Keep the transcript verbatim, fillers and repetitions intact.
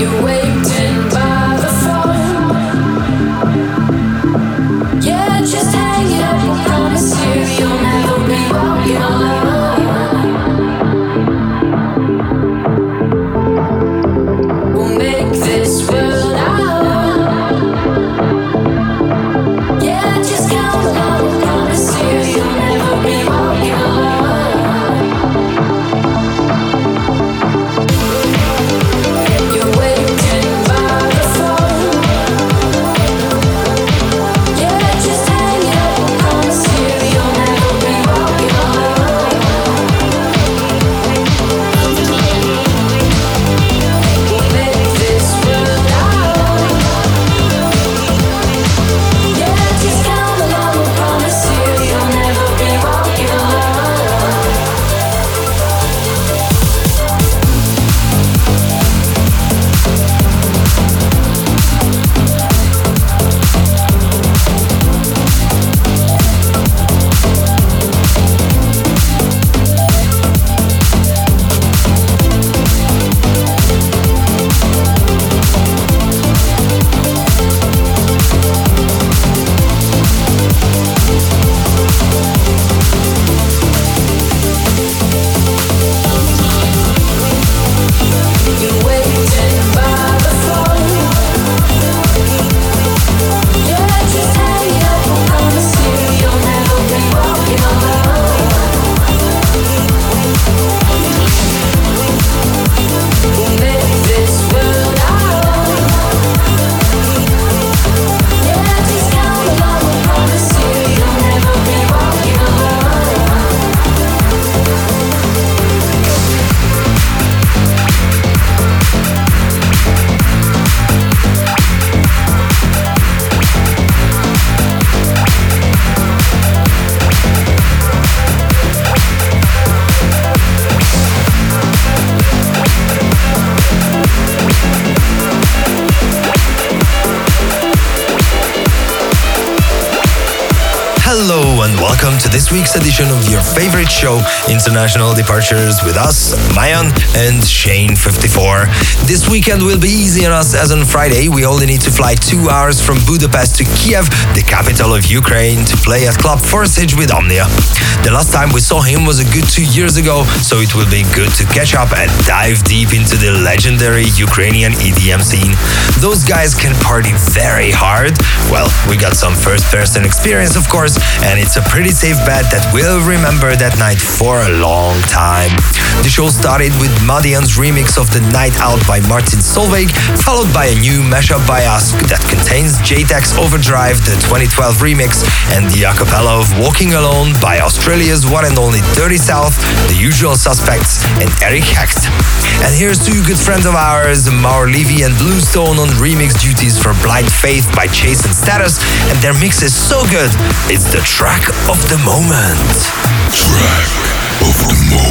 Hello and welcome to this week's edition of your favorite show, International Departures, with us, Mayan and Shane fifty-four. This weekend will be easy on us as on Friday we only need to fly two hours from Budapest to Kiev, the capital of Ukraine, to play at Club Forsage with Omnia. The last time we saw him was a good two years ago, so it will be good to catch up and dive deep into the legendary Ukrainian E D M scene. Those guys can party very hard. Well, we got some first-person experience, of course, and it's a pretty safe bet that we'll remember that night for a long time. The show started with Madian's remix of The Night Out by Martin Solveig, followed by a new mashup by us that contains J TEX's Overdrive, the twenty twelve remix, and the a cappella of Walking Alone by Australia's one and only Dirty South, The Usual Suspects, and Eric Hecht. And here's two good friends of ours, Maur Levy and Bluestone, on remix duties for Blind Faith by Chase and Status, and their mix is so good, it's the track of the moment. Track of the moment.